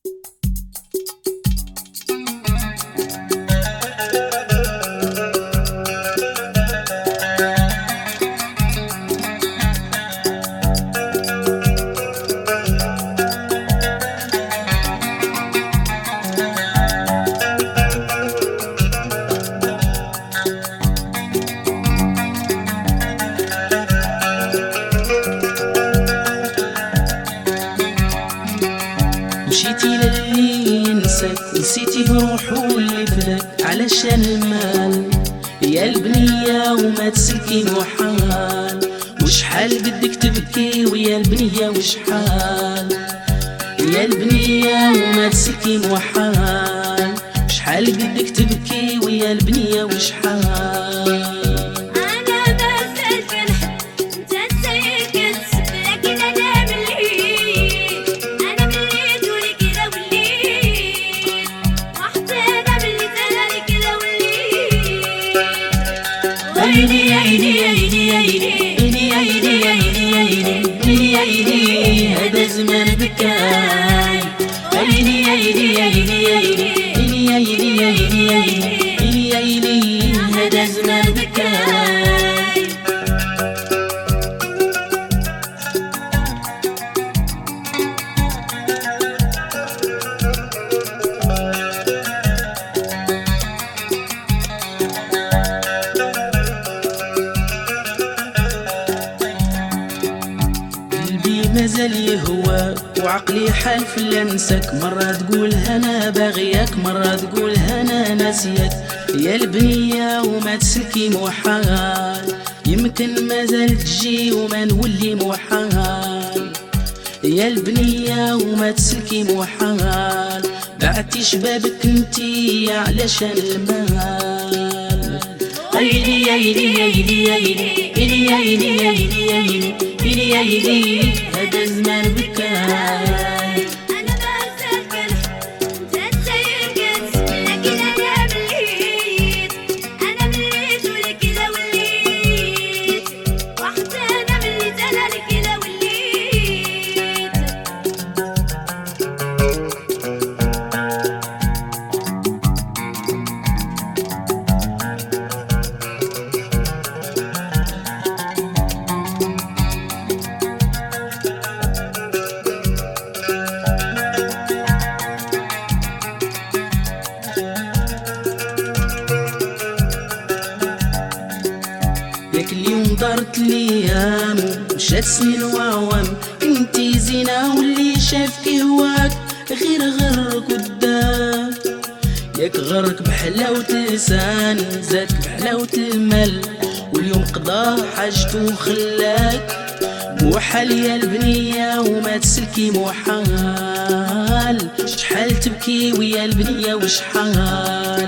مشيتي للي ينساك نسيتي بروحو اللي فداك علشان المال يا البنية وما تسلكين وحال وشحال بدك تبكي ويا البنية وشحال يا البنية وما تسلكين وحال شحال بدك تبكي ويا البنية وشحال عيني عيني عيني عيني عيني عيني عيني عيني هذا زمان بكاي عيني عيني عيني عيني عيني عيني عيني هذا زمان بكاي مازال يهواك وعقلي حالف لنساك مرة تقول انا باغياك مرة تقول انا ناسياك يا البنية وما تسلكي محال يمكن مازال تجي وما نولي محال يا البنية وما تسلكي محال بعتي شبابك انتي علشان المال عيني عيني عيني عيني عيني عيني عيني عيني عيني عيني هذا زمان بكاي أنا بسألك الحب أنت تسيركت لكن أنا مليت أنا مليت ولكذا وليت وحتى أنا مليت أنا لكذا وليت ياك اليوم دارت الايام مشات سنين وعوام انتي زينة واللي شافك هواك غير غرك قدام ياك غرك بحلاوة لسان زادك بحلاوة المال واليوم قضى حاجته وخلاك موحال يا البنية وما تسلكي محال شحال تبكي ويا البنية وشحال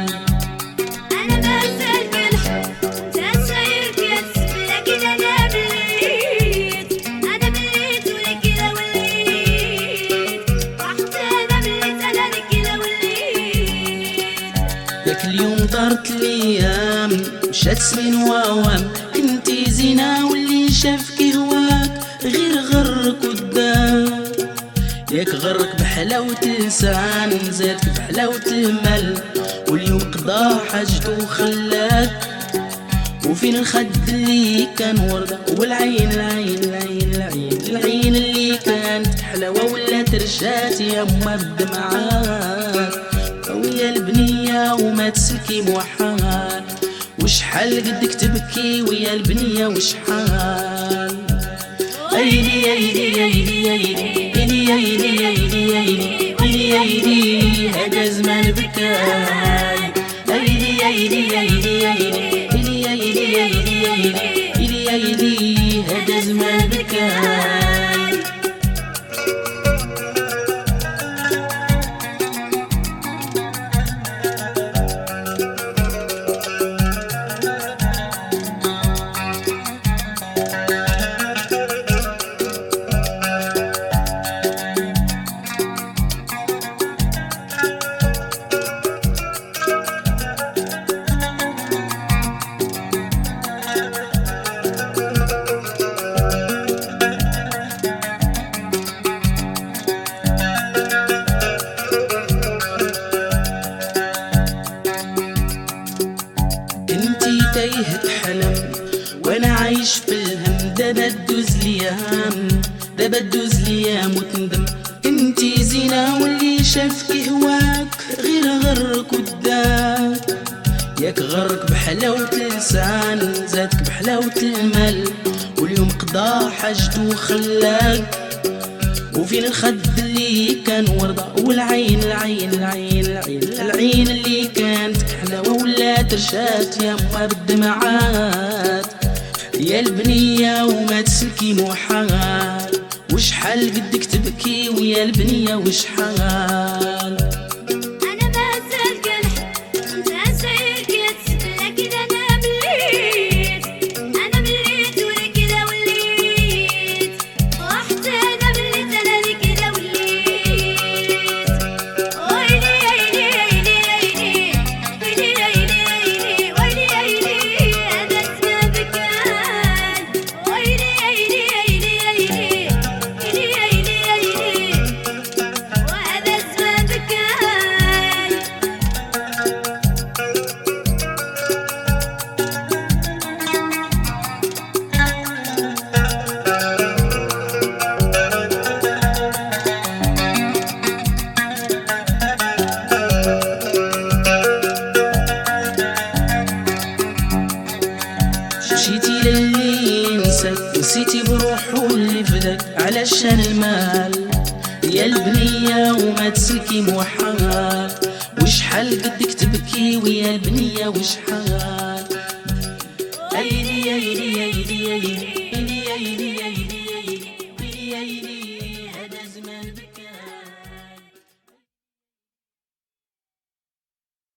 ياك اليوم دارت الايام مشات سنين وعوام كنتي زينة واللي شافك هواك غير غرك قدام ياك غرك بحلاوة لسان زادك بحلاوة المال واليوم قضى حاجته وخلاك وفين الخد اللي كان وردة والعين العين العين العين العين اللي كانت حلاوة ولات رجات يا أما بالدمعات ويا البنية وما تسلكي محال وشحال قدك تبكي ويا البنية وشحال عيني عيني عيني عيني عيني عيني عيني عيني عيني هذا زمان بكاي عيني عيني عيني عيني عيني عيني عيني عيني هذا زمان بكاي دابا دوز ليام وتندم. انتي زينة واللي شافك هواك غير غرك وداك. ياك غرك بحلاوة اللسان زادك بحلاوة المال، واليوم قضى حاجته وخلاك. وفين الخد اللي كان وردة، والعين العين العين العين العين اللي كانت حلاوة ولات رشات يا ما بالدمعات. يا البنية وما تسلكي محال، وشحال قدك تبكي ويا البنية وشحال. مشيتي للي نساك نسيتي بروحو اللي فداك علشان المال. يا البنية وما تسلكي محال، وشحال قدك تبكي ويا البنية وشحال.